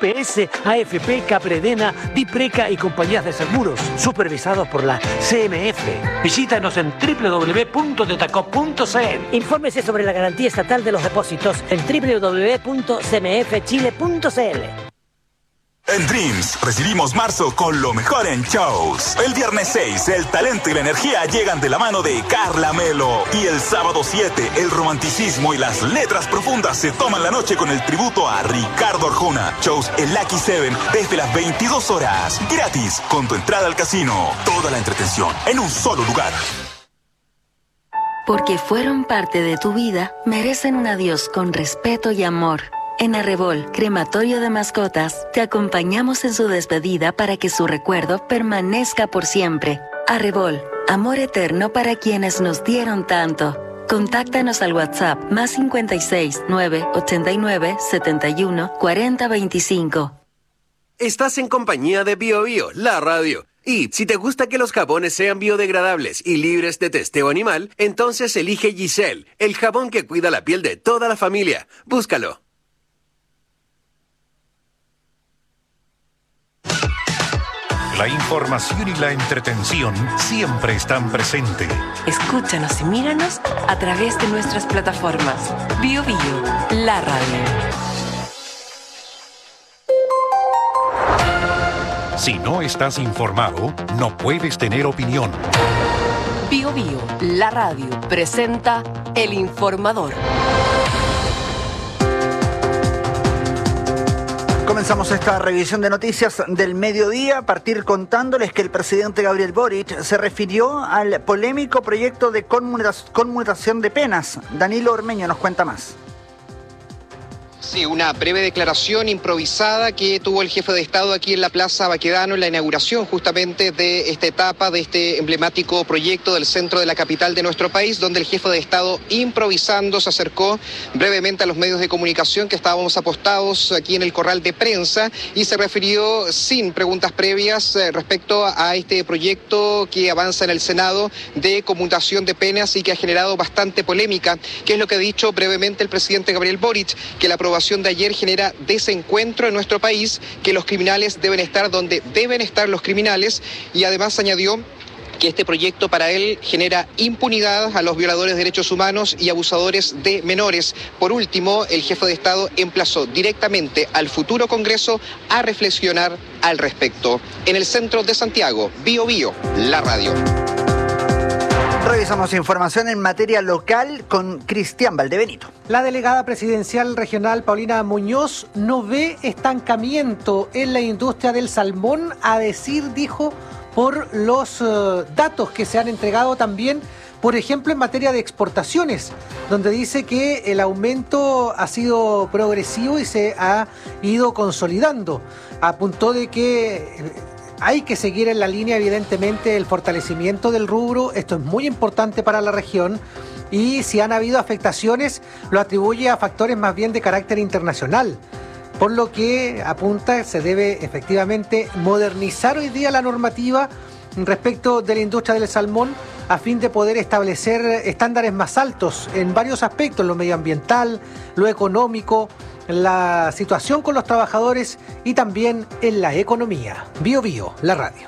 EPS, AFP, Capredena, Dipreca y compañías de seguros, supervisados por la CMF. Visítanos en www.detacop.cl. Infórmese sobre la garantía estatal de los depósitos en www.cmfchile.cl. En Dreams recibimos marzo con lo mejor en shows. El viernes 6, el talento y la energía llegan de la mano de Carla Melo. Y el sábado 7, el romanticismo y las letras profundas se toman la noche con el tributo a Ricardo Arjona. Shows en Lucky 7 desde las 22 horas. Gratis, con tu entrada al casino. Toda la entretención en un solo lugar. Porque fueron parte de tu vida, merecen un adiós con respeto y amor. En Arrebol, crematorio de mascotas, te acompañamos en su despedida para que su recuerdo permanezca por siempre. Arrebol, amor eterno para quienes nos dieron tanto. Contáctanos al WhatsApp +56 989 71 40 25. Estás en compañía de BioBio, la radio. Y si te gusta que los jabones sean biodegradables y libres de testeo animal, entonces elige Giselle, el jabón que cuida la piel de toda la familia. Búscalo. La información y la entretención siempre están presentes. Escúchanos y míranos a través de nuestras plataformas. BioBio, la radio. Si no estás informado, no puedes tener opinión. BioBio, la radio, presenta El Informador. Comenzamos esta revisión de noticias del mediodía a partir contándoles que el presidente Gabriel Boric se refirió al polémico proyecto de conmutación de penas. Danilo Ormeño nos cuenta más. Sí, una breve declaración improvisada que tuvo el jefe de Estado aquí en la Plaza Baquedano en la inauguración justamente de esta etapa, de este emblemático proyecto del centro de la capital de nuestro país, donde el jefe de Estado, improvisando, se acercó brevemente a los medios de comunicación que estábamos apostados aquí en el corral de prensa y se refirió sin preguntas previas respecto a este proyecto que avanza en el Senado de conmutación de penas y que ha generado bastante polémica, que es lo que ha dicho brevemente el presidente Gabriel Boric, que la aprobación de ayer genera desencuentro en nuestro país, que los criminales deben estar donde deben estar los criminales, y además añadió que este proyecto para él genera impunidad a los violadores de derechos humanos y abusadores de menores. Por último, el jefe de Estado emplazó directamente al futuro Congreso a reflexionar al respecto. En el centro de Santiago, BioBio, la radio. Revisamos información en materia local con Cristian Valdebenito. La delegada presidencial regional Paulina Muñoz no ve estancamiento en la industria del salmón, dijo, por los datos que se han entregado también, por ejemplo, en materia de exportaciones, donde dice que el aumento ha sido progresivo y se ha ido consolidando. Apuntó de que hay que seguir en la línea, evidentemente, el fortalecimiento del rubro. Esto es muy importante para la región. Y si han habido afectaciones, lo atribuye a factores más bien de carácter internacional. Por lo que apunta, se debe efectivamente modernizar hoy día la normativa respecto de la industria del salmón a fin de poder establecer estándares más altos en varios aspectos, lo medioambiental, lo económico, la situación con los trabajadores y también en la economía. BioBio, la radio.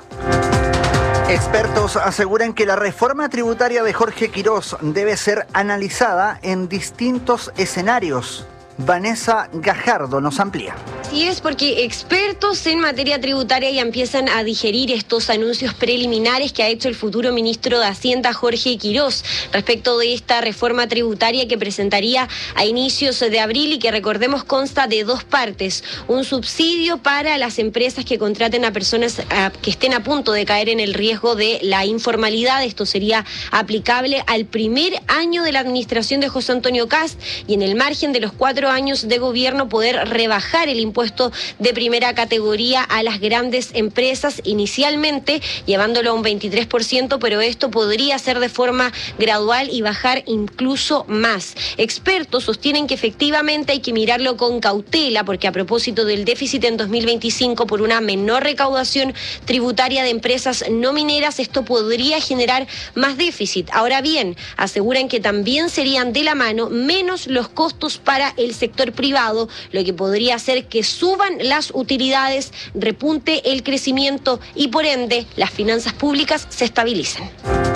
Expertos aseguran que la reforma tributaria de Jorge Quirós debe ser analizada en distintos escenarios. Vanessa Gajardo nos amplía. Así es, porque expertos en materia tributaria ya empiezan a digerir estos anuncios preliminares que ha hecho el futuro ministro de Hacienda, Jorge Quirós, respecto de esta reforma tributaria que presentaría a inicios de abril y que, recordemos, consta de dos partes. Un subsidio para las empresas que contraten a personas que estén a punto de caer en el riesgo de la informalidad. Esto sería aplicable al primer año de la administración de José Antonio Kast y en el margen de los 4 años de gobierno poder rebajar el impuesto de primera categoría a las grandes empresas, inicialmente llevándolo a un 23%, pero esto podría ser de forma gradual y bajar incluso más. Expertos sostienen que efectivamente hay que mirarlo con cautela, porque a propósito del déficit en 2025 por una menor recaudación tributaria de empresas no mineras, esto podría generar más déficit. Ahora bien, aseguran que también serían de la mano menos los costos para el sector privado, lo que podría hacer que suban las utilidades, repunte el crecimiento y por ende las finanzas públicas se estabilicen.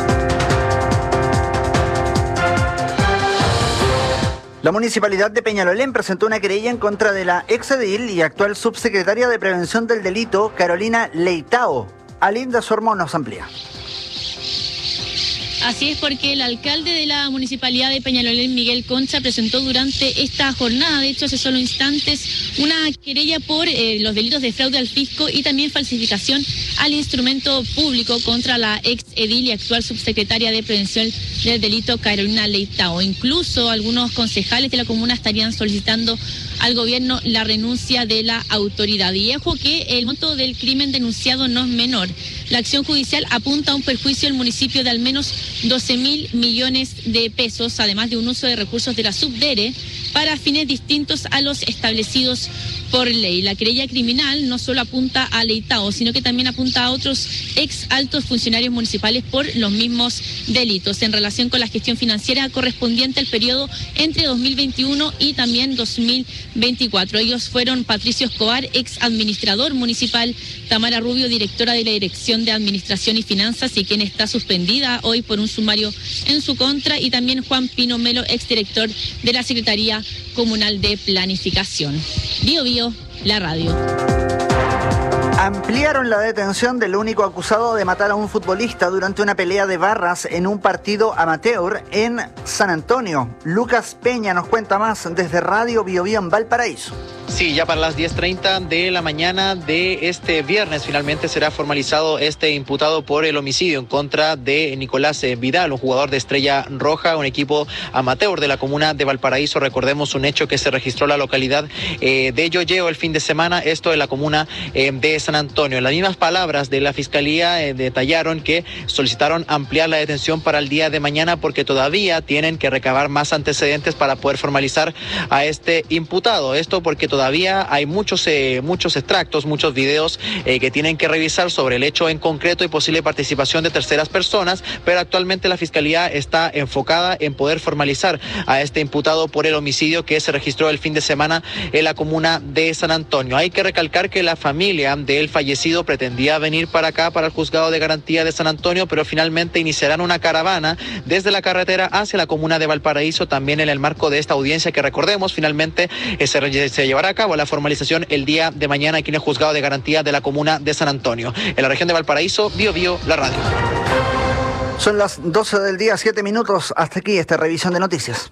La Municipalidad de Peñalolén presentó una querella en contra de la exedil y actual subsecretaria de Prevención del Delito, Carolina Leitao. Alinda Sormón nos amplía. Así es, porque el alcalde de la Municipalidad de Peñalolén, Miguel Concha, presentó durante esta jornada, de hecho hace solo instantes, una querella por los delitos de fraude al fisco y también falsificación al instrumento público contra la ex edil y actual subsecretaria de Prevención del Delito, Carolina Leitao. Incluso algunos concejales de la comuna estarían solicitando al gobierno la renuncia de la autoridad. Y ojo que el monto del crimen denunciado no es menor. La acción judicial apunta a un perjuicio al municipio de al menos 12.000 millones de pesos, además de un uso de recursos de la Subdere para fines distintos a los establecidos por ley. La querella criminal no solo apunta a Leitao, sino que también apunta a otros ex altos funcionarios municipales por los mismos delitos en relación con la gestión financiera correspondiente al periodo entre 2021 y también 2024. Ellos fueron Patricio Escobar, ex administrador municipal, Tamara Rubio, directora de la Dirección de Administración y Finanzas y quien está suspendida hoy por un sumario en su contra, y también Juan Pino Melo, exdirector de la Secretaría Comunal de Planificación. Bio Bio, la radio. Ampliaron la detención del único acusado de matar a un futbolista durante una pelea de barras en un partido amateur en San Antonio. Lucas Peña nos cuenta más desde Radio Bio Bio en Valparaíso. Sí, ya para las 10:30 de la mañana de este viernes finalmente será formalizado este imputado por el homicidio en contra de Nicolás Vidal, un jugador de Estrella Roja, un equipo amateur de la comuna de Valparaíso. Recordemos un hecho que se registró en la localidad de Yoyeo el fin de semana, esto en la comuna de San Antonio. En las mismas palabras de la Fiscalía detallaron que solicitaron ampliar la detención para el día de mañana porque todavía tienen que recabar más antecedentes para poder formalizar a este imputado. Esto porque todavía hay muchos extractos, muchos videos que tienen que revisar sobre el hecho en concreto y posible participación de terceras personas, pero actualmente la Fiscalía está enfocada en poder formalizar a este imputado por el homicidio que se registró el fin de semana en la comuna de San Antonio. Hay que recalcar que la familia del fallecido pretendía venir para acá, para el Juzgado de Garantía de San Antonio, pero finalmente iniciarán una caravana desde la carretera hacia la comuna de Valparaíso, también en el marco de esta audiencia que recordemos finalmente se llevará a cabo la formalización el día de mañana aquí en el Juzgado de Garantía de la comuna de San Antonio. En la región de Valparaíso, Bio Bio, la radio. Son las 12 del día, 7 minutos. Hasta aquí esta revisión de noticias.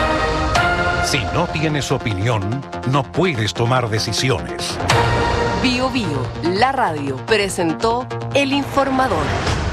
Si no tienes opinión, no puedes tomar decisiones. Bio Bio, la radio, presentó El Informador.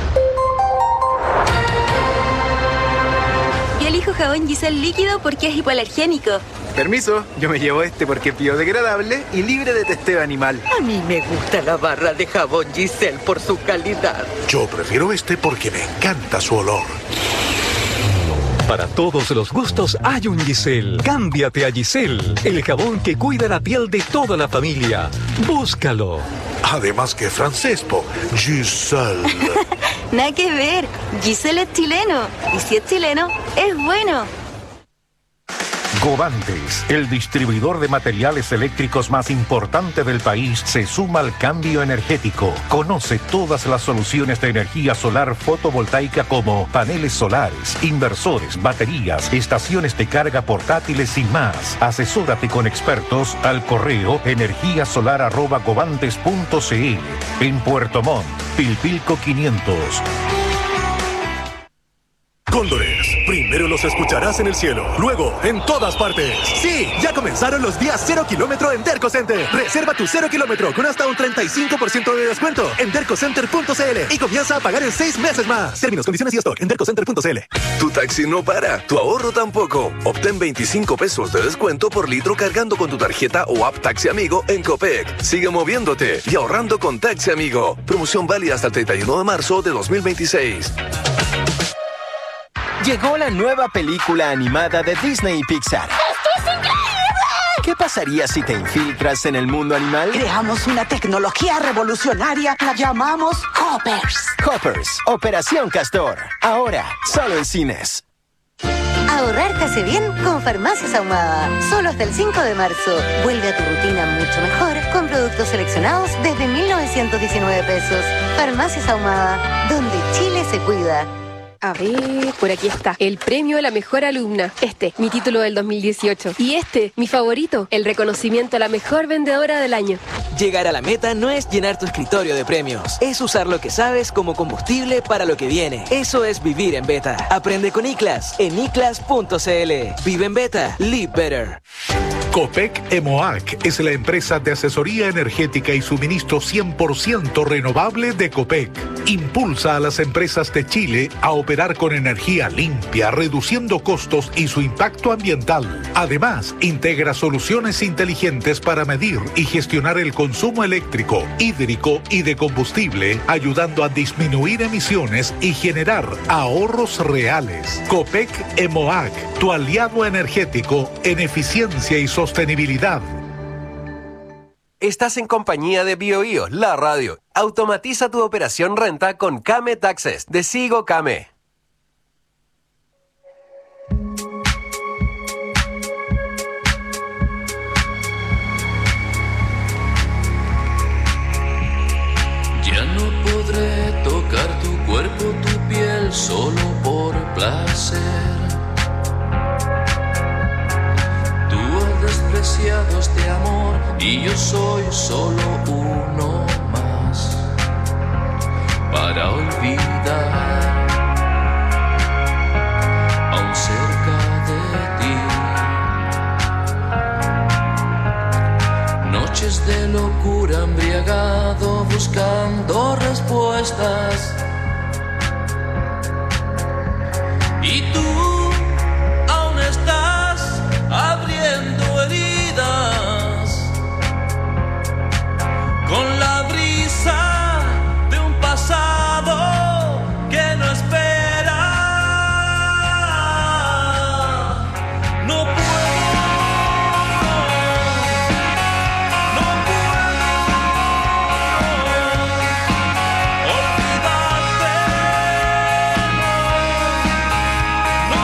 Yo elijo jabón Giselle líquido porque es hipoalergénico. Permiso, yo me llevo este porque es biodegradable y libre de testeo animal. A mí me gusta la barra de jabón Giselle por su calidad. Yo prefiero este porque me encanta su olor. Para todos los gustos hay un Giselle. Cámbiate a Giselle, el jabón que cuida la piel de toda la familia. Búscalo. Además que francés, Giselle. Nada que ver. Giselle es chileno. Y si es chileno, es bueno. Govantes, el distribuidor de materiales eléctricos más importante del país, se suma al cambio energético. Conoce todas las soluciones de energía solar fotovoltaica como paneles solares, inversores, baterías, estaciones de carga portátiles y más. Asesórate con expertos al correo energiasolar@govantes.cl. En Puerto Montt, Pilpilco 500. Cóndores, primero los escucharás en el cielo, luego en todas partes. Sí, ya comenzaron los días 0 kilómetro en Derco Center. Reserva tu 0 kilómetro con hasta un 35% de descuento en dercocenter.cl y comienza a pagar en 6 meses más. Términos, condiciones y stock en dercocenter.cl. Tu taxi no para, tu ahorro tampoco. Obtén 25 pesos de descuento por litro cargando con tu tarjeta o app Taxi Amigo en Copec. Sigue moviéndote y ahorrando con Taxi Amigo. Promoción válida hasta el 31 de marzo de 2026. Llegó la nueva película animada de Disney y Pixar. ¡Esto es increíble! ¿Qué pasaría si te infiltras en el mundo animal? Creamos una tecnología revolucionaria, la llamamos Hoppers. Hoppers, Operación Castor. Ahora, solo en cines. Ahorrar te hace bien con Farmacias Ahumada. Solo hasta el 5 de marzo. Vuelve a tu rutina mucho mejor con productos seleccionados desde 1.919 pesos. Farmacias Ahumada, donde Chile se cuida. A ver, por aquí está. El premio a la mejor alumna. Mi título del 2018. Y mi favorito, el reconocimiento a la mejor vendedora del año. Llegar a la meta no es llenar tu escritorio de premios. Es usar lo que sabes como combustible para lo que viene. Eso es vivir en beta. Aprende con ICLAS en iclas.cl. Vive en beta. Live better. Copec EMOAC es la empresa de asesoría energética y suministro 100% renovable de Copec. Impulsa a las empresas de Chile a operar con energía limpia, reduciendo costos y su impacto ambiental. Además, integra soluciones inteligentes para medir y gestionar el consumo eléctrico, hídrico y de combustible, ayudando a disminuir emisiones y generar ahorros reales. Copec EMOAC, tu aliado energético en eficiencia y sostenibilidad. Estás en compañía de BioBio, la radio. Automatiza tu operación renta con Kame Taxes de Sigo Kame. Ya no podré tocar tu cuerpo, tu piel, solo por placer. Tú has despreciado este amor y yo soy solo uno más para olvidar. Aún cerca de ti, noches de locura embriagado buscando respuestas. Y tú aún estás abriendo heridas con la brisa de un pasado que no espera. No puedo olvidarte. No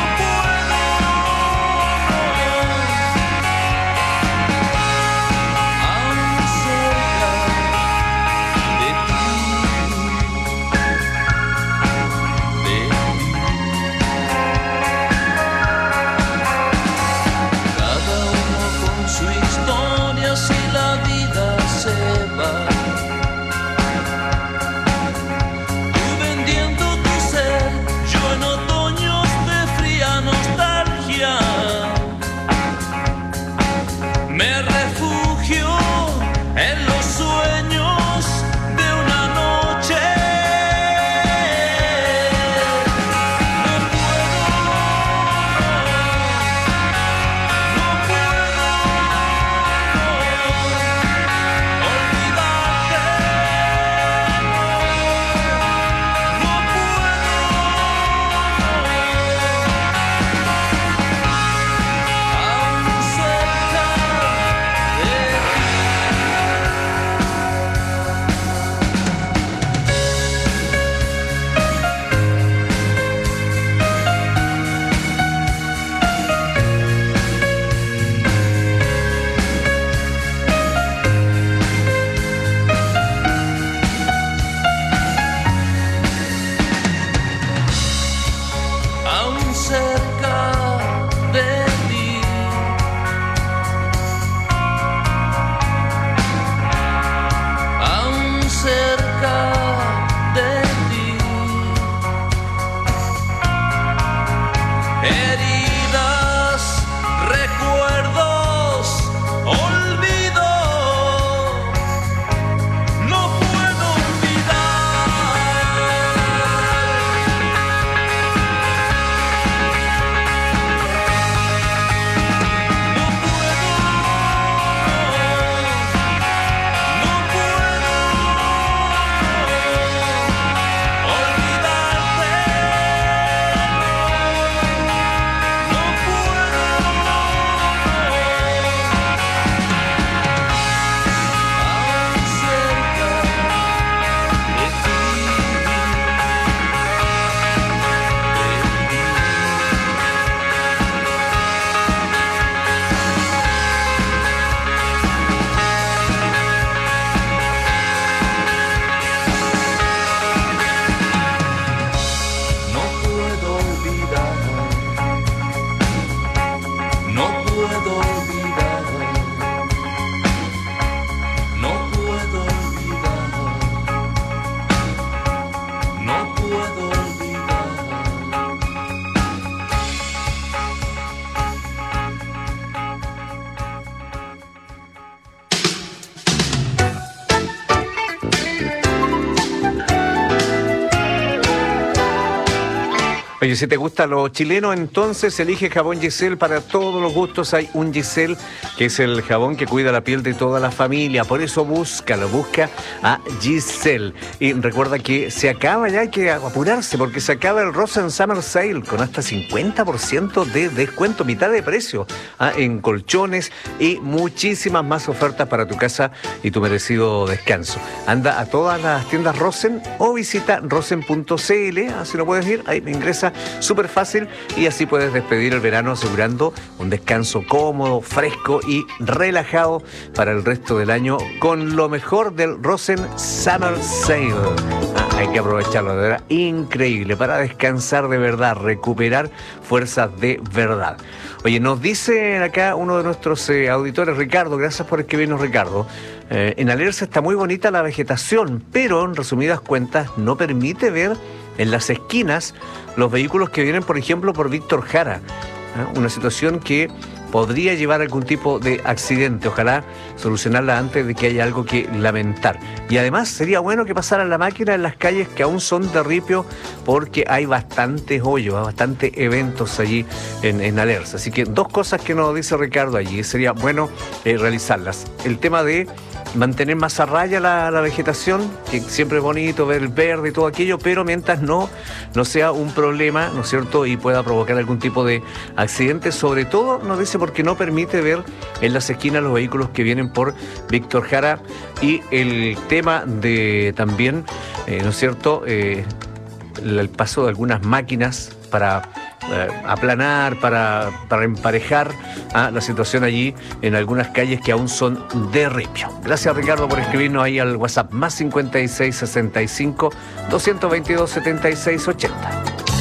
Oye, si te gusta lo chileno, entonces elige jabón Giselle. Para todos los gustos hay un Giselle, que es el jabón que cuida la piel de toda la familia. Por eso busca a Giselle. Y recuerda que se acaba ya, hay que apurarse, porque se acaba el Rosen Summer Sale con hasta 50% de descuento, mitad de precio, en colchones y muchísimas más ofertas para tu casa y tu merecido descanso. Anda a todas las tiendas Rosen o visita rosen.cl, así lo puedes ir, ahí ingresa súper fácil y así puedes despedir el verano asegurando un descanso cómodo, fresco y relajado para el resto del año con lo mejor del Rosen Summer Sale. Hay que aprovecharlo, de verdad, increíble, para descansar de verdad, recuperar fuerzas de verdad. Oye, nos dice acá uno de nuestros auditores, Ricardo, gracias por escribirnos, Ricardo. En Alerce está muy bonita la vegetación, pero en resumidas cuentas no permite ver en las esquinas los vehículos que vienen, por ejemplo, por Víctor Jara. Una situación que podría llevar a algún tipo de accidente. Ojalá solucionarla antes de que haya algo que lamentar. Y además sería bueno que pasaran la máquina en las calles que aún son de ripio, porque hay bastantes hoyos, bastantes eventos allí en Alerce. Así que dos cosas que nos dice Ricardo allí, sería bueno realizarlas. El tema de mantener más a raya la vegetación, que siempre es bonito ver el verde y todo aquello, pero mientras no sea un problema, ¿no es cierto?, y pueda provocar algún tipo de accidente, sobre todo, nos dice, porque no permite ver en las esquinas los vehículos que vienen por Víctor Jara. Y el tema de también, ¿no es cierto?, el paso de algunas máquinas para aplanar, para emparejar la situación allí en algunas calles que aún son de ripio. Gracias, Ricardo, por escribirnos ahí al WhatsApp más 56 65 222 76 80.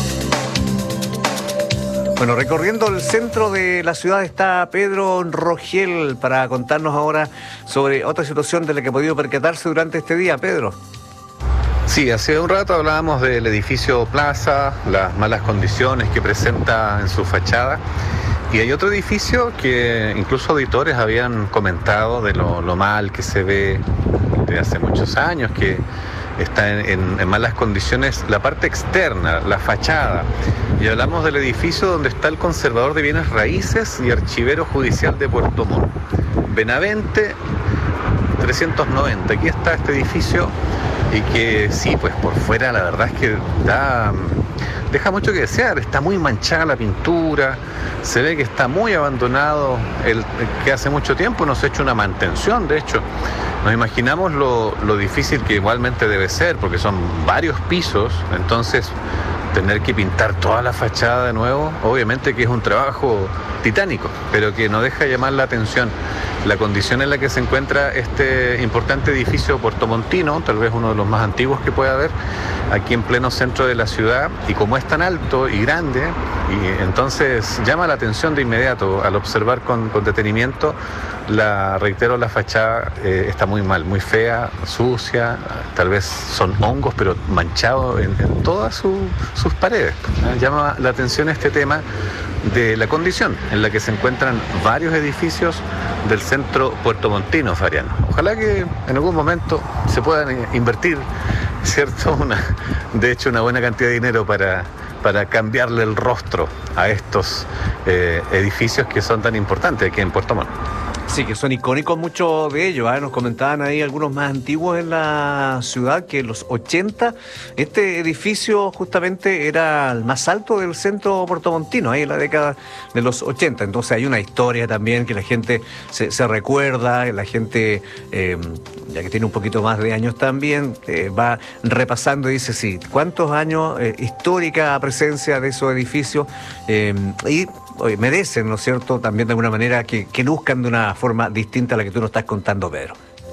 Bueno, recorriendo el centro de la ciudad está Pedro Rogel para contarnos ahora sobre otra situación de la que ha podido percatarse durante este día. Pedro. Sí, hace un rato hablábamos del edificio Plaza, las malas condiciones que presenta en su fachada. Y hay otro edificio que incluso auditores habían comentado de lo mal que se ve de hace muchos años, que está en malas condiciones la parte externa, la fachada. Y hablamos del edificio donde está el conservador de bienes raíces y archivero judicial de Puerto Montt. Benavente 390. Aquí está este edificio y que sí, pues por fuera la verdad es que deja mucho que desear. Está muy manchada la pintura, se ve que está muy abandonado, que hace mucho tiempo no se ha hecho una mantención. De hecho, nos imaginamos lo difícil que igualmente debe ser, porque son varios pisos, entonces tener que pintar toda la fachada de nuevo, obviamente que es un trabajo titánico, pero que no deja llamar la atención la condición en la que se encuentra este importante edificio puertomontino, tal vez uno de los más antiguos que pueda haber, aquí en pleno centro de la ciudad, y como es tan alto y grande, y entonces llama la atención de inmediato al observar con detenimiento. Reitero, la fachada está muy mal, muy fea, sucia, tal vez son hongos, pero manchado en todas sus paredes. Llama la atención este tema de la condición en la que se encuentran varios edificios del centro puertomontino, Fariano. Ojalá que en algún momento se puedan invertir, ¿cierto? De hecho, una buena cantidad de dinero para cambiarle el rostro a estos edificios que son tan importantes aquí en Puerto Montt. Sí, que son icónicos muchos de ellos, ¿eh? Nos comentaban ahí algunos más antiguos en la ciudad, que en los 80 este edificio justamente era el más alto del centro puertomontino, ahí en la década de los 80. Entonces hay una historia también que la gente se recuerda, la gente, ya que tiene un poquito más de años también, va repasando y dice, sí, cuántos años, histórica presencia de esos edificios, y merecen, ¿no es cierto?, también de alguna manera que luzcan de una forma distinta a la que tú nos estás contando, Pedro.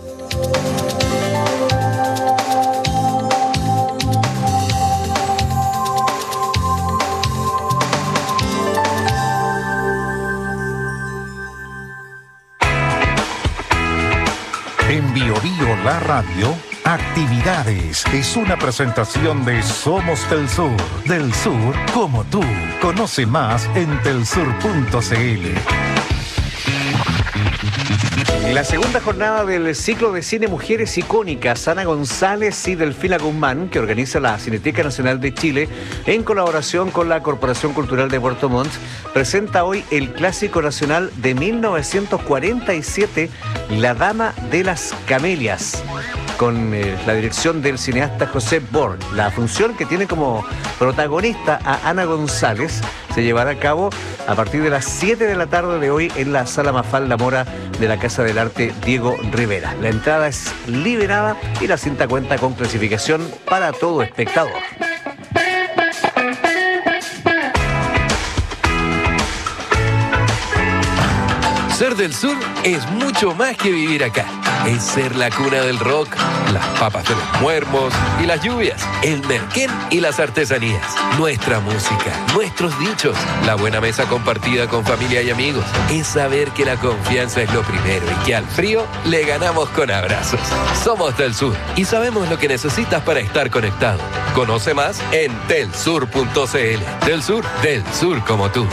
En Bio Bio, la radio, Actividades es una presentación de Somos del sur como tú. Conoce más en telsur.cl. La segunda jornada del ciclo de cine Mujeres Icónicas, Ana González y Delfina Guzmán, que organiza la Cineteca Nacional de Chile en colaboración con la Corporación Cultural de Puerto Montt, presenta hoy el clásico nacional de 1947, La Dama de las Camelias, con la dirección del cineasta José Borg. La función, que tiene como protagonista a Ana González, se llevará a cabo a partir de las 7 de la tarde de hoy en la Sala Mafalda Mora de la Casa del Arte Diego Rivera. La entrada es liberada y la cinta cuenta con clasificación para todo espectador. Ser del sur es mucho más que vivir acá. Es ser la cuna del rock, las papas de los muermos y las lluvias, el merquén y las artesanías, nuestra música, nuestros dichos, la buena mesa compartida con familia y amigos. Es saber que la confianza es lo primero y que al frío le ganamos con abrazos. Somos del sur y sabemos lo que necesitas para estar conectado. Conoce más en telsur.cl. Del sur como tú.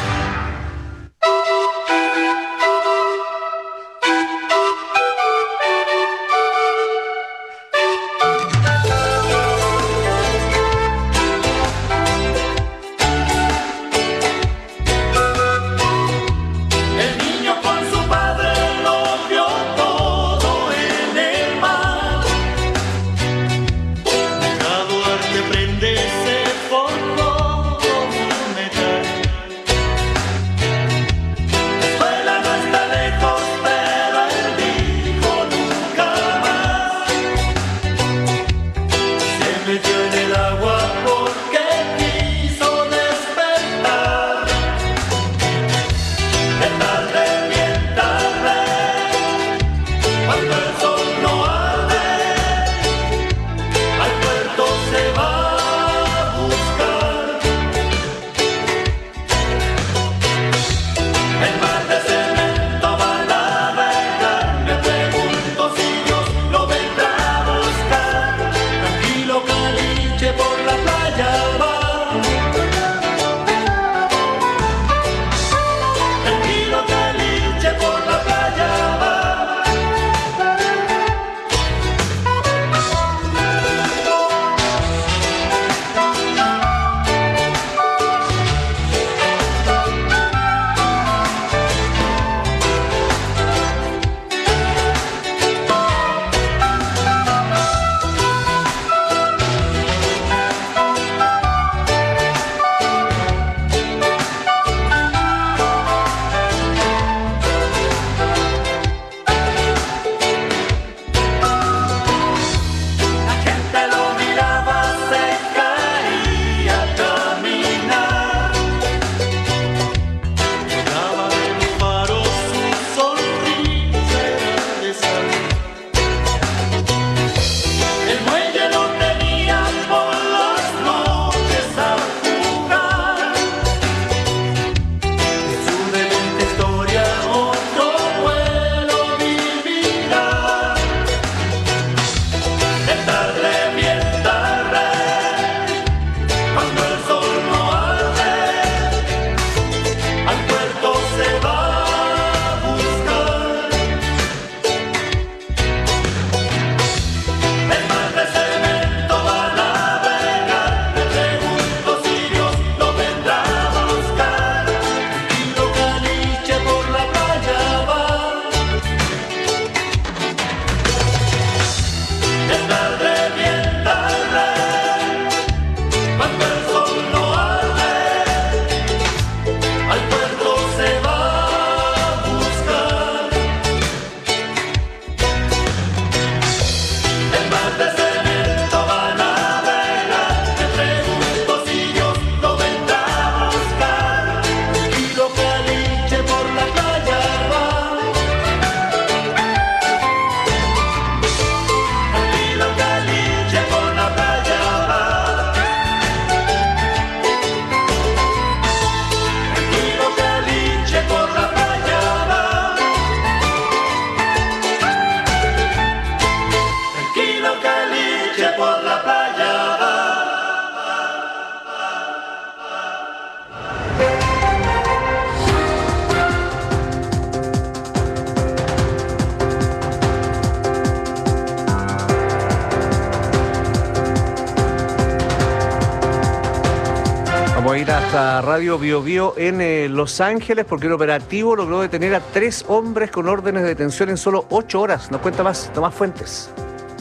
ir hasta Radio Bio Bio en Los Ángeles porque un operativo logró detener a 3 hombres con órdenes de detención en solo 8 horas. Nos cuenta más Tomás Fuentes.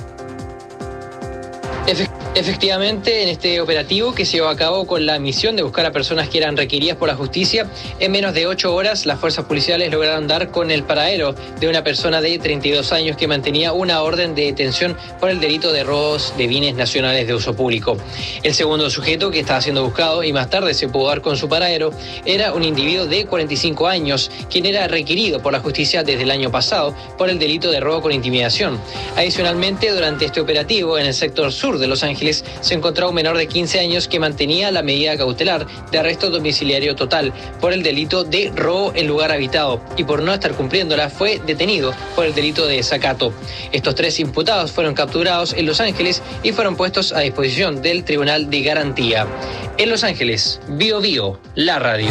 Efectivamente, en este operativo que se llevó a cabo con la misión de buscar a personas que eran requeridas por la justicia, en menos de 8 horas las fuerzas policiales lograron dar con el paradero de una persona de 32 años que mantenía una orden de detención por el delito de robos de bienes nacionales de uso público. El segundo sujeto que estaba siendo buscado y más tarde se pudo dar con su paradero era un individuo de 45 años, quien era requerido por la justicia desde el año pasado por el delito de robo con intimidación. Adicionalmente, durante este operativo en el sector sur de Los Ángeles se encontró un menor de 15 años que mantenía la medida cautelar de arresto domiciliario total por el delito de robo en lugar habitado y por no estar cumpliéndola fue detenido por el delito de desacato. Estos 3 imputados fueron capturados en Los Ángeles y fueron puestos a disposición del Tribunal de Garantía. En Los Ángeles, Bio Bio, la radio.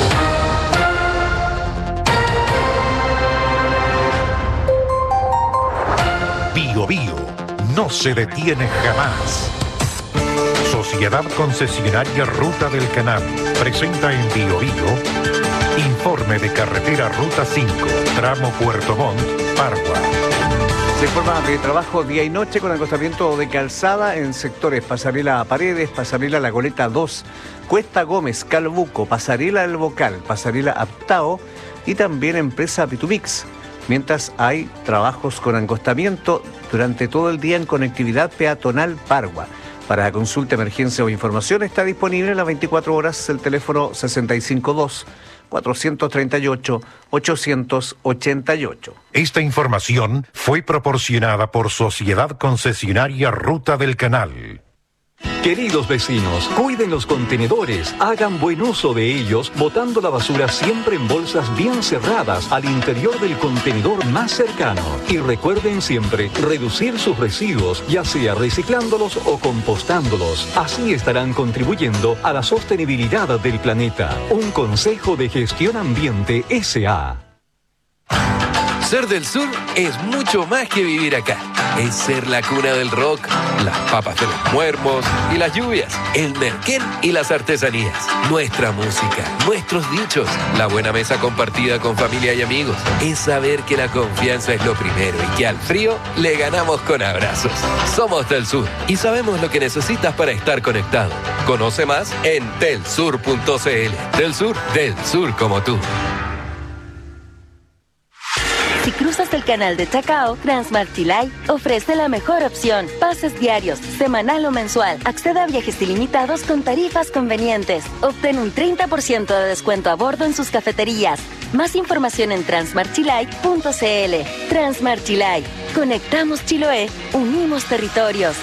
Bio Bio no se detiene jamás. Sociedad Concesionaria Ruta del Canal presenta en Bio Bio informe de carretera Ruta 5, tramo Puerto Montt, Pargua. Se informa de trabajo día y noche con acostamiento de calzada en sectores Pasarela Paredes, Pasarela La Goleta 2, Cuesta Gómez, Calbuco, Pasarela El Bocal, Pasarela Aptao y también empresa Pitumix. Mientras hay trabajos con acostamiento durante todo el día en conectividad peatonal Pargua. Para consulta, emergencia o información está disponible en las 24 horas el teléfono 652-438-888. Esta información fue proporcionada por Sociedad Concesionaria Ruta del Canal. Queridos vecinos, cuiden los contenedores, hagan buen uso de ellos, botando la basura siempre en bolsas bien cerradas al interior del contenedor más cercano. Y recuerden siempre reducir sus residuos, ya sea reciclándolos o compostándolos. Así estarán contribuyendo a la sostenibilidad del planeta. Un consejo de gestión ambiente S.A. Ser del Sur es mucho más que vivir acá. Es ser la cuna del rock, las papas de los muermos y las lluvias, el merquén y las artesanías, nuestra música, nuestros dichos, la buena mesa compartida con familia y amigos. Es saber que la confianza es lo primero y que al frío le ganamos con abrazos. Somos del Sur y sabemos lo que necesitas para estar conectado. Conoce más en telsur.cl. Del Sur como tú. Si cruzas el canal de Chacao, Transmart Chilay ofrece la mejor opción. Pases diarios, semanal o mensual. Accede a viajes ilimitados con tarifas convenientes. Obtén un 30% de descuento a bordo en sus cafeterías. Más información en transmartchilay.cl. Transmart Chilay. Conectamos Chiloé, unimos territorios.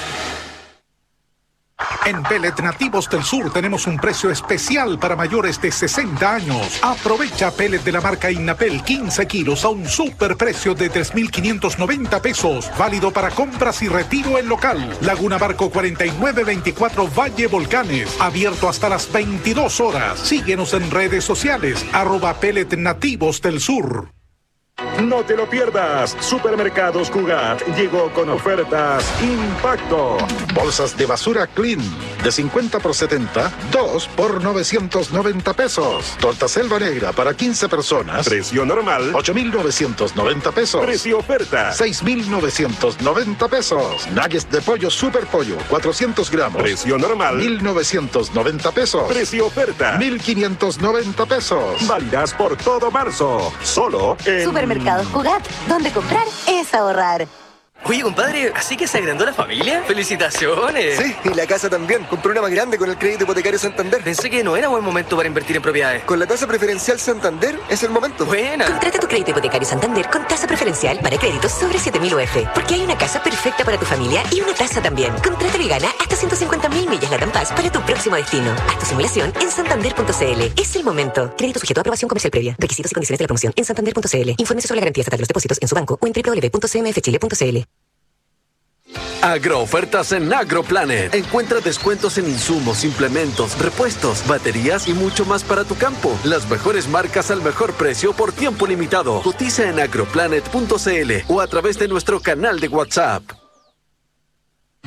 En Pellet Nativos del Sur tenemos un precio especial para mayores de 60 años. Aprovecha pellet de la marca Innapel 15 kilos a un superprecio de 3.590 pesos. Válido para compras y retiro en local. Laguna Barco 4924 Valle Volcanes. Abierto hasta las 22 horas. Síguenos en redes sociales. @Pellet Nativos del Sur. No te lo pierdas. Supermercados Cugat llegó con ofertas Impacto. Bolsas de basura Clean de 50 por 70, 2 por 990 pesos. Torta Selva Negra para 15 personas. Precio normal 8.990 pesos. Precio oferta 6.990 pesos. Nuggets de pollo Super Pollo 400 gramos. Precio normal 1.990 pesos. Precio oferta 1.590 pesos. Válidas por todo marzo. Solo en Supermercados Cugat, donde comprar es ahorrar. Oye, compadre, ¿así que se agrandó la familia? ¡Felicitaciones! Sí, y la casa también. Compré una más grande con el crédito hipotecario Santander. Pensé que no era buen momento para invertir en propiedades. Con la tasa preferencial Santander es el momento. ¡Buena! Contrata tu crédito hipotecario Santander con tasa preferencial para créditos sobre 7.000 UF. Porque hay una casa perfecta para tu familia y una tasa también. Contrátalo y gana hasta 150.000 millas LATAM Pass para tu próximo destino. Haz tu simulación en santander.cl. Es el momento. Crédito sujeto a aprobación comercial previa. Requisitos y condiciones de la promoción en santander.cl. Infórmese sobre la garantía estatal de los depósitos en su banco o en www.cmfchile.cl. Agroofertas en AgroPlanet. Encuentra descuentos en insumos, implementos, repuestos, baterías y mucho más para tu campo. Las mejores marcas al mejor precio por tiempo limitado. Cotiza en agroplanet.cl o a través de nuestro canal de WhatsApp.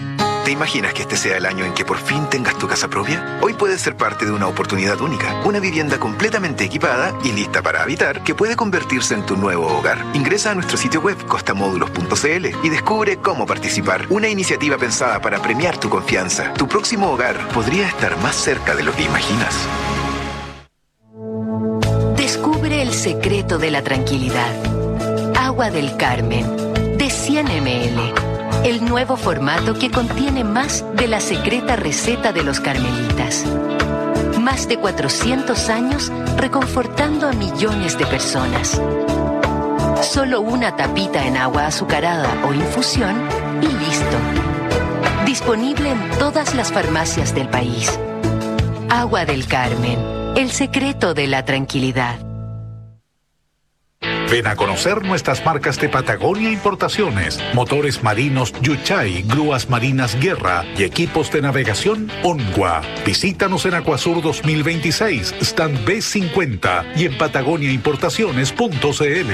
¿Te imaginas que este sea el año en que por fin tengas tu casa propia? Hoy puedes ser parte de una oportunidad única, una vivienda completamente equipada y lista para habitar que puede convertirse en tu nuevo hogar. Ingresa a nuestro sitio web costamódulos.cl y descubre cómo participar. Una iniciativa pensada para premiar tu confianza. Tu próximo hogar podría estar más cerca de lo que imaginas. Descubre el secreto de la tranquilidad. Agua del Carmen, de 100 ml. El nuevo formato que contiene más de la secreta receta de los carmelitas. Más de 400 años reconfortando a millones de personas. Solo una tapita en agua azucarada o infusión y listo. Disponible en todas las farmacias del país. Agua del Carmen, el secreto de la tranquilidad. Ven a conocer nuestras marcas de Patagonia Importaciones, motores marinos Yuchay, grúas marinas Guerra y equipos de navegación Onwa. Visítanos en Acuasur 2026, stand B50 y en patagoniaimportaciones.cl.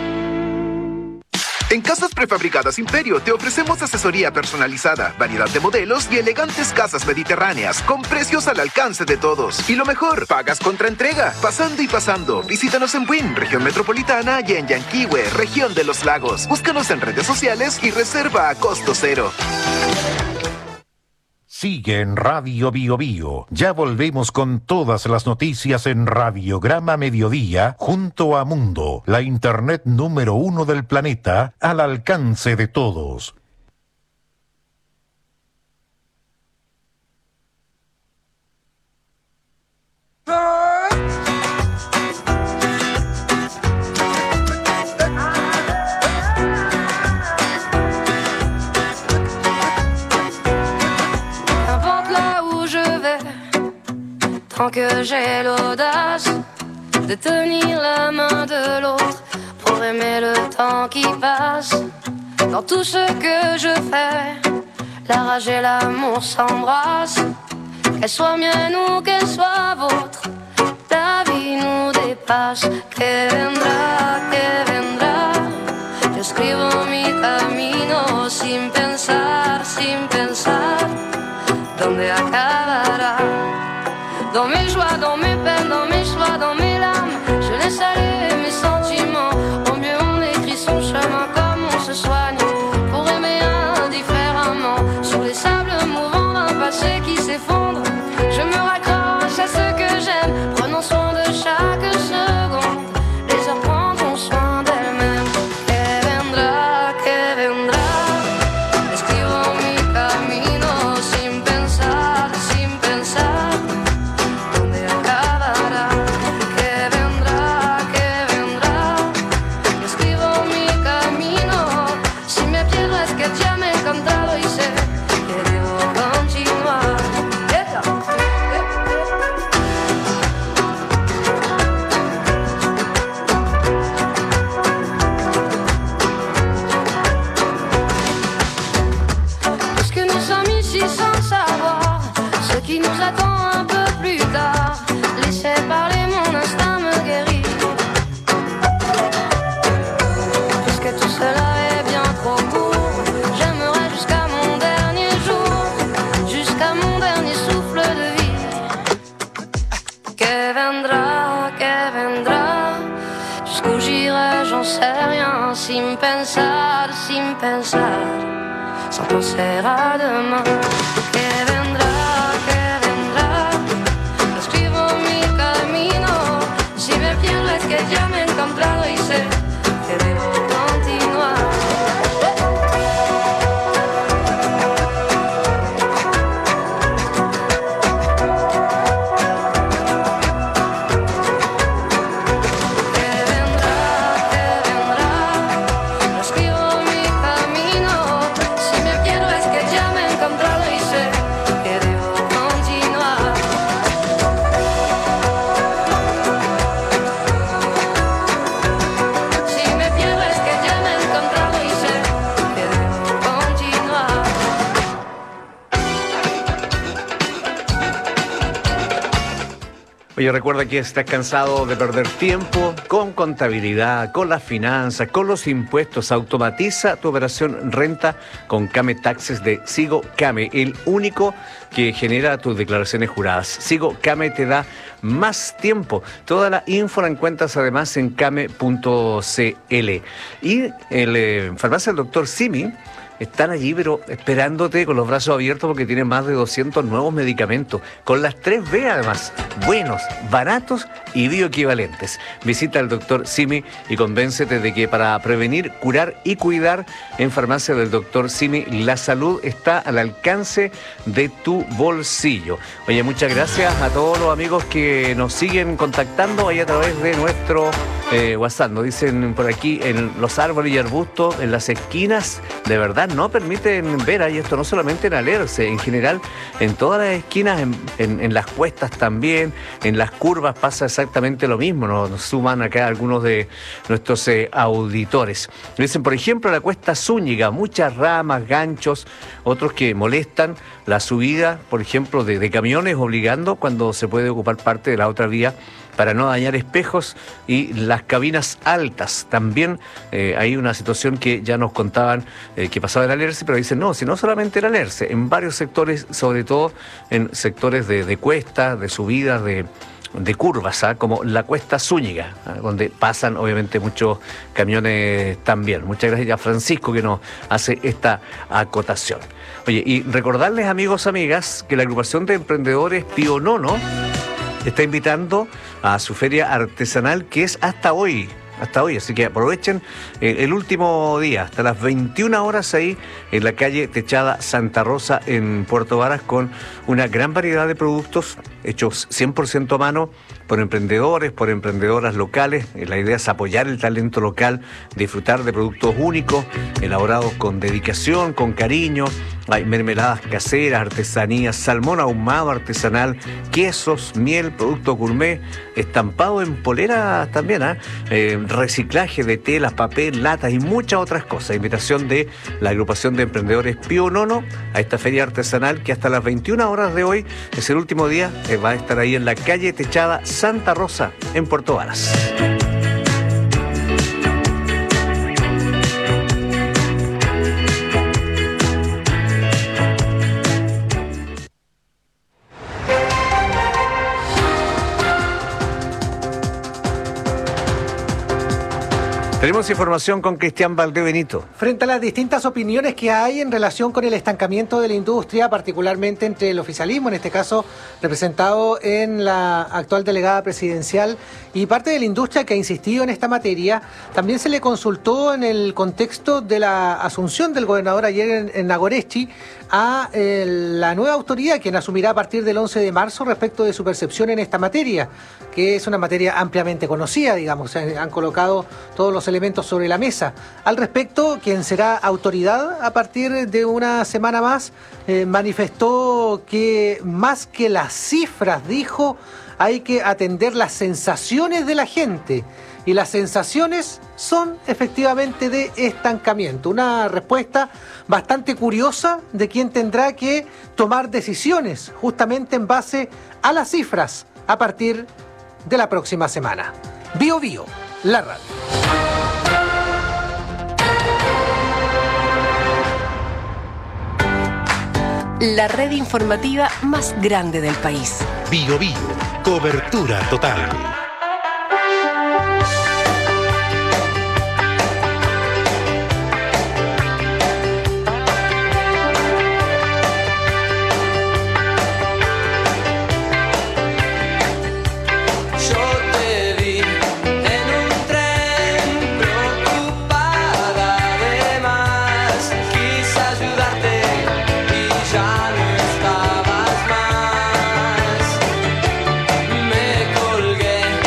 En Casas Prefabricadas Imperio te ofrecemos asesoría personalizada, variedad de modelos y elegantes casas mediterráneas con precios al alcance de todos. Y lo mejor, pagas contra entrega. Pasando y pasando. Visítanos en Buin, región metropolitana, y en Yanquihue, región de los lagos. Búscanos en redes sociales y reserva a costo cero. Sigue en Radio Bio Bio. Ya volvemos con todas las noticias en Radiograma Mediodía junto a Mundo, la internet número 1 del planeta, al alcance de todos. Tant que j'ai l'audace de tenir la main de l'autre pour aimer le temps qui passe. Dans tout ce que je fais, la rage et l'amour s'embrassent. Qu'elle soit mienne ou qu'elle soit vôtre, la vie nous dépasse. Que vendrá, yo escribo mi camino sin pensar, dónde acabará. Dans mes joies, dans mes peines, dans mes choix, dans mes larmes, je laisse aller mes sentiments. Au mieux on écrit son chemin comme on se soigne, pour aimer indifféremment. Sur les sables mouvants d'un passé qui s'effondre, je me raccroche à ce que j'aime, prenant soin de chaque seconde. Les heures prendront soin d'elles-mêmes. Que vendrá, escribo mi camino sin pensar, qui nous attend un peu plus tard. Laissez parler, mon instinct me guérit. Puisque tout cela est bien trop court, j'aimerais jusqu'à mon dernier jour, jusqu'à mon dernier souffle de vie. Que vendrá, jusqu'où j'irai, j'en sais rien, sin pensar, sans penser à demain. Que vendrá. Es que ya me he encontrado y sé que debo continuar. Que vendrá, escribo mi camino. Si me pierdo es que ya me he encontrado y sé Oye, recuerda que estás cansado de perder tiempo con contabilidad, con las finanzas, con los impuestos. Automatiza tu operación renta con Kame Taxes de Sigo Kame, el único que genera tus declaraciones juradas. Sigo Kame te da más tiempo. Toda la info la encuentras además en kame.cl. Y el farmacia del Dr. Simi están allí, pero esperándote con los brazos abiertos porque tienen más de 200 nuevos medicamentos, con las 3B además, buenos, baratos y bioequivalentes. Visita al Dr. Simi y convéncete de que para prevenir, curar y cuidar en Farmacia del Dr. Simi, la salud está al alcance de tu bolsillo. Oye, muchas gracias a todos los amigos que nos siguen contactando ahí a través de nuestro WhatsApp. Nos dicen por aquí, en los árboles y arbustos, en las esquinas, de verdad no permiten ver ahí esto, no solamente en Alerce, en general, en todas las esquinas, en las cuestas también, en las curvas pasa exactamente lo mismo. Nos suman acá algunos de nuestros auditores. Dicen, por ejemplo, la cuesta Zúñiga, muchas ramas, ganchos, otros que molestan la subida, por ejemplo, de camiones, obligando cuando se puede ocupar parte de la otra vía para no dañar espejos, y las cabinas altas. También hay una situación que ya nos contaban que pasaba en Alerce, pero dicen, no, si no solamente en Alerce, en varios sectores, sobre todo en sectores de cuesta, de subidas, de curvas, como la cuesta Zúñiga, donde pasan obviamente muchos camiones también. Muchas gracias a Francisco que nos hace esta acotación. Oye, y recordarles, amigos, amigas, que la agrupación de emprendedores Pío Nono está invitando a su feria artesanal, que es hasta hoy, así que aprovechen el último día, hasta las 21 horas ahí en la calle Techada Santa Rosa en Puerto Varas, con una gran variedad de productos hechos 100% a mano por emprendedores, por emprendedoras locales. La idea es apoyar el talento local, disfrutar de productos únicos, elaborados con dedicación, con cariño. Hay mermeladas caseras, artesanías, salmón ahumado artesanal, quesos, miel, productos gourmet, estampado en polera también, reciclaje de telas, papel, latas y muchas otras cosas. Invitación de la agrupación de emprendedores Pío Nono a esta feria artesanal, que hasta las 21 horas de hoy es el último día. Va a estar ahí en la calle Techada Santa Rosa en Puerto Varas. Tenemos información con Cristian Valdebenito. Frente a las distintas opiniones que hay en relación con el estancamiento de la industria, particularmente entre el oficialismo, en este caso representado en la actual delegada presidencial, y parte de la industria que ha insistido en esta materia, también se le consultó en el contexto de la asunción del gobernador ayer en Nagorechi a la nueva autoridad, quien asumirá a partir del 11 de marzo respecto de su percepción en esta materia, que es una materia ampliamente conocida, digamos. Se han colocado todos los elementos sobre la mesa. Al respecto, quien será autoridad a partir de una semana más, manifestó que más que las cifras, dijo, hay que atender las sensaciones de la gente. Y las sensaciones son efectivamente de estancamiento. Una respuesta bastante curiosa de quien tendrá que tomar decisiones justamente en base a las cifras a partir de la próxima semana. Bio Bio, la radio. La red informativa más grande del país. Bio Bio, cobertura total. Me colgué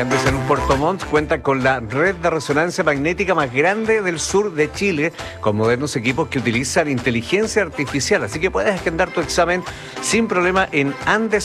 Andes Salud Puerto Montt cuenta con la red de resonancia magnética más grande del sur de Chile, con modernos equipos que utilizan inteligencia artificial. Así que puedes agendar tu examen sin problema en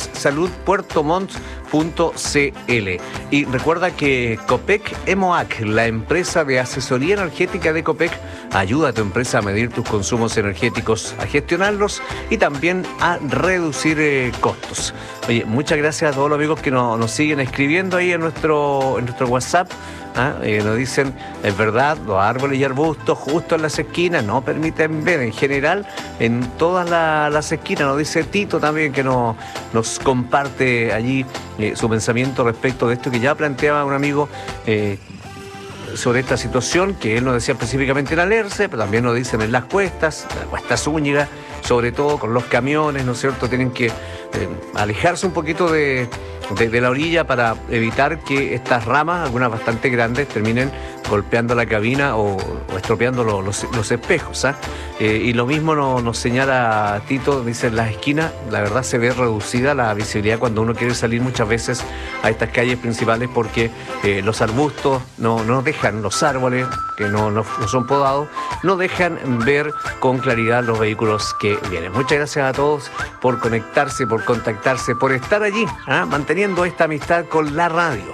andessaludpuertomont.cl. Y recuerda que Copec EMOAC, la empresa de asesoría energética de Copec, ayuda a tu empresa a medir tus consumos energéticos, a gestionarlos y también a reducir costos. Oye, muchas gracias a todos los amigos que nos siguen escribiendo ahí en nuestro WhatsApp. Nos dicen, es verdad, los árboles y arbustos justo en las esquinas no permiten ver, en general, en todas las esquinas. Nos dice Tito también, que nos comparte allí su pensamiento respecto de esto que ya planteaba un amigo sobre esta situación, que él nos decía específicamente en Alerce, pero también nos dicen en las cuestas Zúñiga, sobre todo con los camiones, ¿no es cierto? Tienen que alejarse un poquito de la orilla para evitar que estas ramas, algunas bastante grandes, terminen golpeando la cabina o estropeando los espejos. Y lo mismo nos señala Tito, dice, en las esquinas la verdad se ve reducida la visibilidad cuando uno quiere salir muchas veces a estas calles principales, porque los arbustos no dejan, los árboles que no son podados, no dejan ver con claridad los vehículos que vienen. Muchas gracias a todos por conectarse, por contactarse, por estar allí, manteniendo esta amistad con la radio.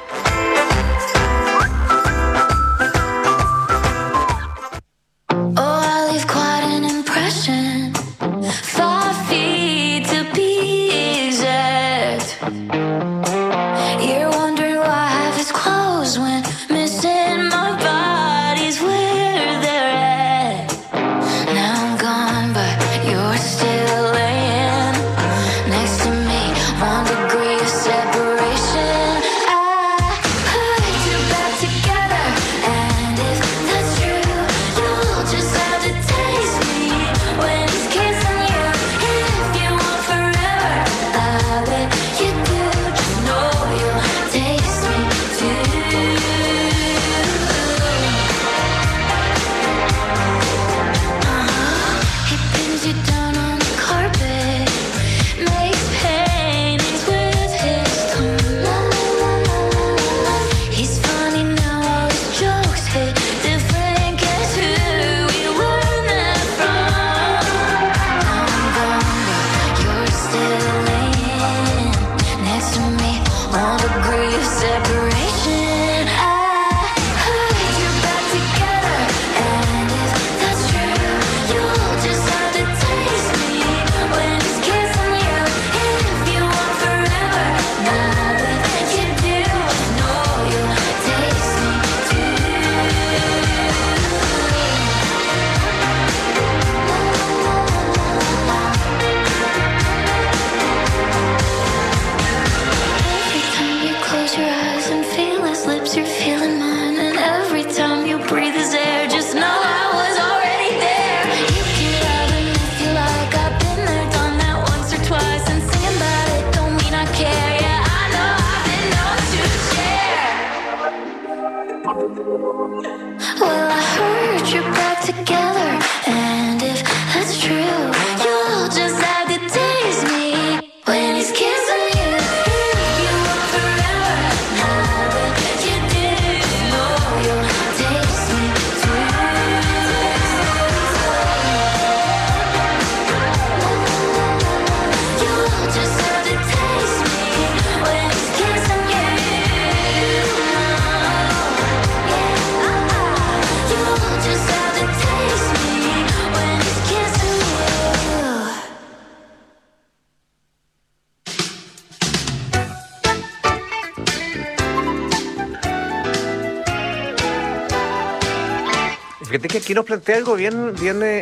Fíjate que aquí nos plantea algo bien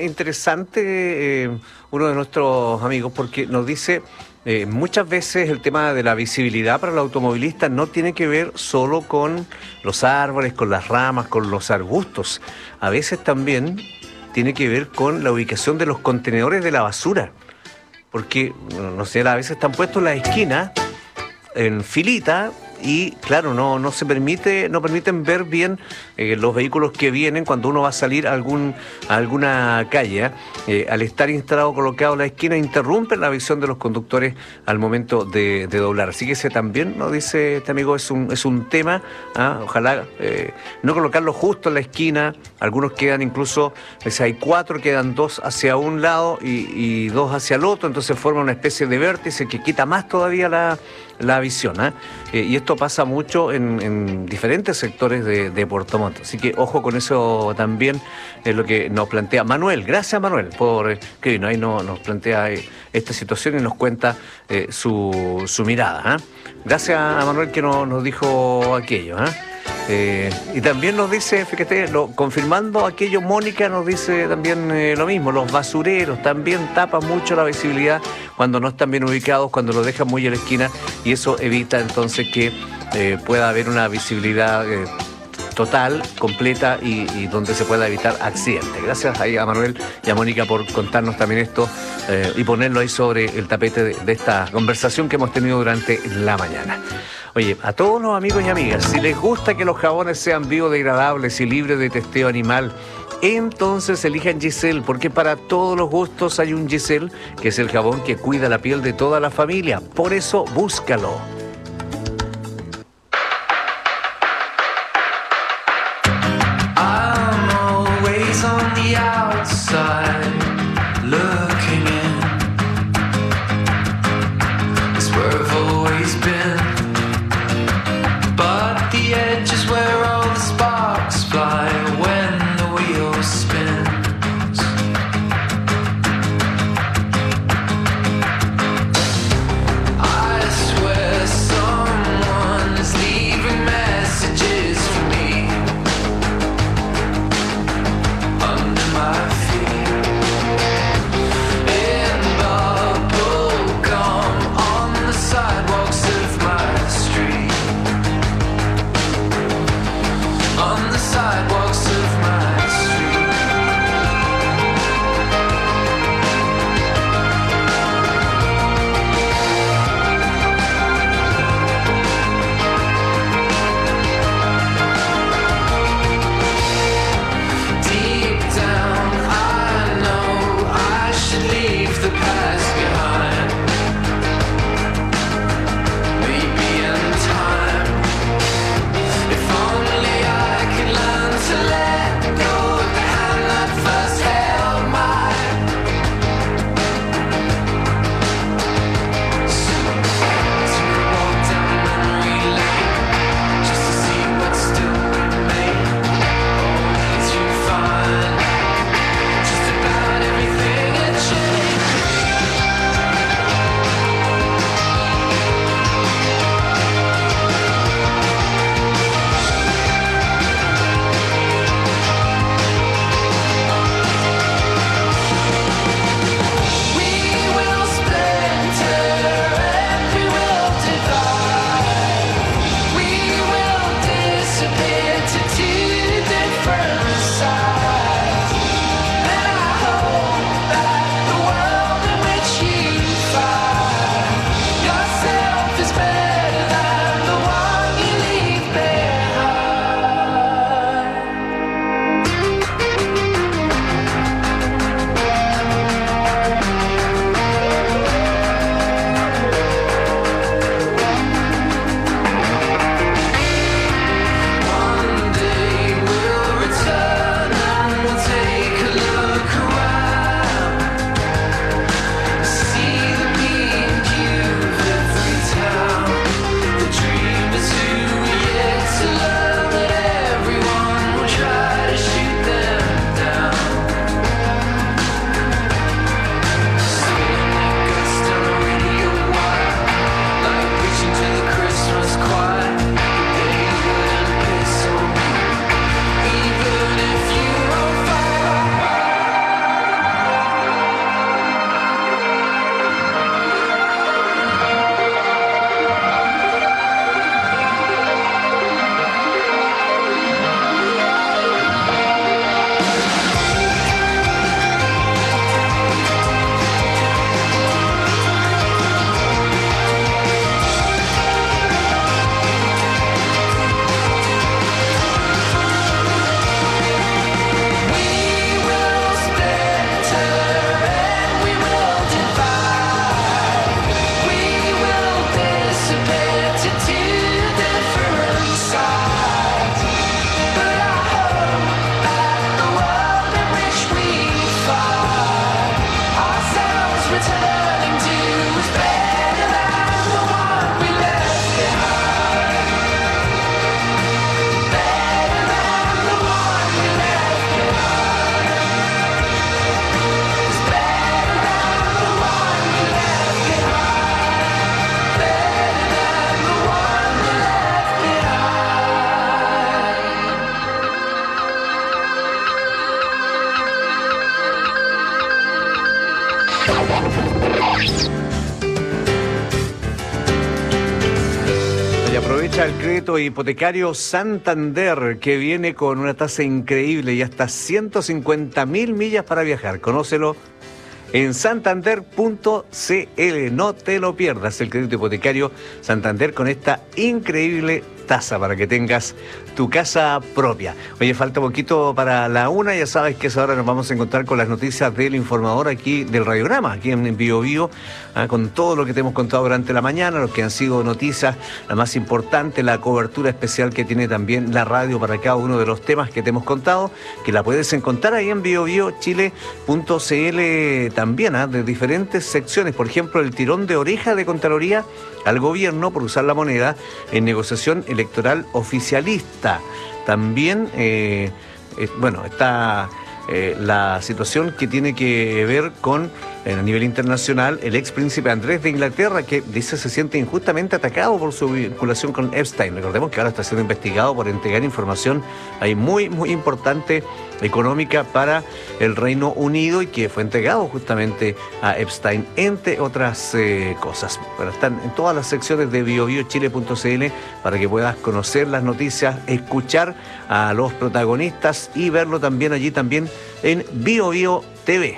interesante uno de nuestros amigos, porque nos dice, muchas veces el tema de la visibilidad para el automovilista no tiene que ver solo con los árboles, con las ramas, con los arbustos. A veces también tiene que ver con la ubicación de los contenedores de la basura, porque, no sé, a veces están puestos en las esquinas, en filita, y claro, no permiten ver bien los vehículos que vienen cuando uno va a salir a alguna calle. Al estar instalado, colocado en la esquina, interrumpen la visión de los conductores al momento de doblar. Así que ese también, nos dice este amigo, es un tema. Ojalá no colocarlo justo en la esquina. Algunos quedan incluso, si hay 4, quedan 2 hacia un lado y 2 hacia el otro, entonces forma una especie de vértice que quita más todavía la visión. Y esto pasa mucho en diferentes sectores de Puerto Montt. Así que ojo con eso también, es lo que nos plantea Manuel. Gracias, Manuel, por que vino ahí, nos plantea esta situación y nos cuenta su mirada. Gracias a Manuel que nos dijo aquello. Y también nos dice, fíjate, confirmando aquello, Mónica nos dice también lo mismo. Los basureros también tapan mucho la visibilidad cuando no están bien ubicados, cuando los dejan muy en la esquina, y eso evita entonces que pueda haber una visibilidad total, completa y donde se pueda evitar accidentes. Gracias ahí a Manuel y a Mónica por contarnos también esto y ponerlo ahí sobre el tapete de esta conversación que hemos tenido durante la mañana. Oye, a todos los amigos y amigas, si les gusta que los jabones sean biodegradables y libres de testeo animal, entonces elijan Giselle, porque para todos los gustos hay un Giselle, que es el jabón que cuida la piel de toda la familia. Por eso, búscalo. Under my feet. Y aprovecha el crédito hipotecario Santander, que viene con una tasa increíble y hasta 150.000 millas para viajar. Conócelo en santander.cl. No te lo pierdas, el crédito hipotecario Santander con esta increíble tasa para que tengas tu casa propia. Oye, falta poquito para la 1, ya sabes que a esa hora nos vamos a encontrar con las noticias del informador aquí del Radiograma, aquí en Bio Bio, con todo lo que te hemos contado durante la mañana, lo que han sido noticias, la más importante, la cobertura especial que tiene también la radio para cada uno de los temas que te hemos contado, que la puedes encontrar ahí en biobiochile.cl también, de diferentes secciones. Por ejemplo, el tirón de oreja de Contraloría al gobierno por usar la moneda en negociación electoral oficialista. También, está la situación que tiene que ver con, a nivel internacional, el ex príncipe Andrés de Inglaterra, que dice se siente injustamente atacado por su vinculación con Epstein. Recordemos que ahora está siendo investigado por entregar información ahí muy, muy importante económica para el Reino Unido y que fue entregado justamente a Epstein, entre otras cosas. Bueno, están en todas las secciones de biobiochile.cl para que puedas conocer las noticias, escuchar a los protagonistas y verlo también allí también en Bio Bio TV.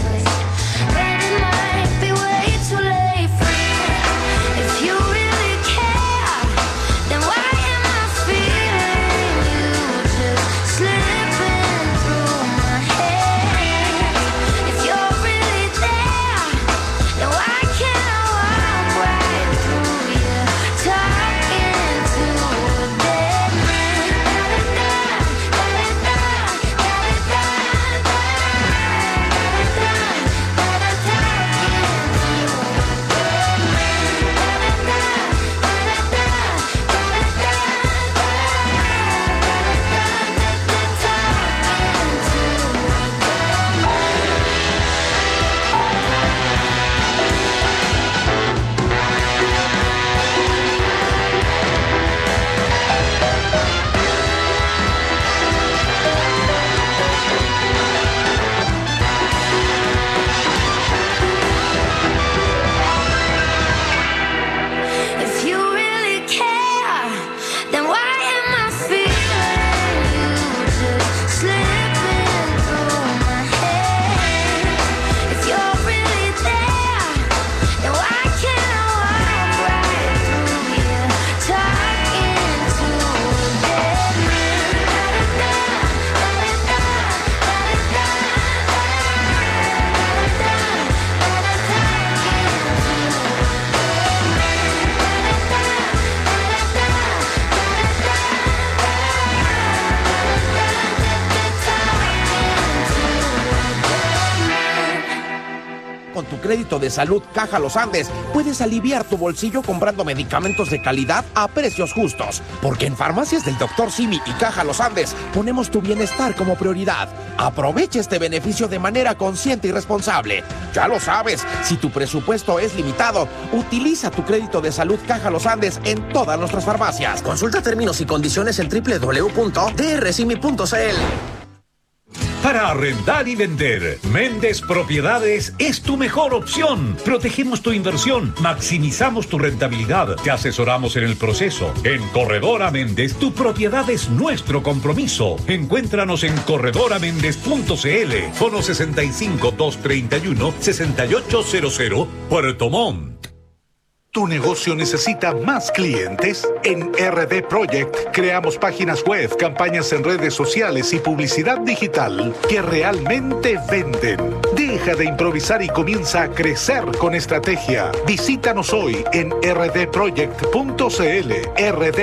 But it might be way too late for you if you really care. Con tu crédito de salud Caja Los Andes, puedes aliviar tu bolsillo comprando medicamentos de calidad a precios justos. Porque en Farmacias del Dr. Simi y Caja Los Andes ponemos tu bienestar como prioridad. Aprovecha este beneficio de manera consciente y responsable. Ya lo sabes, si tu presupuesto es limitado, utiliza tu crédito de salud Caja Los Andes en todas nuestras farmacias. Consulta términos y condiciones en www.drsimi.cl. Para arrendar y vender, Méndez Propiedades es tu mejor opción. Protegemos tu inversión, maximizamos tu rentabilidad, te asesoramos en el proceso. En Corredora Méndez, tu propiedad es nuestro compromiso. Encuéntranos en corredoraméndez.cl, fono 65-231-6800, Puerto Montt. ¿Tu negocio necesita más clientes? En RD Project creamos páginas web, campañas en redes sociales y publicidad digital que realmente venden. Deja de improvisar y comienza a crecer con estrategia. Visítanos hoy en rdproject.cl. RD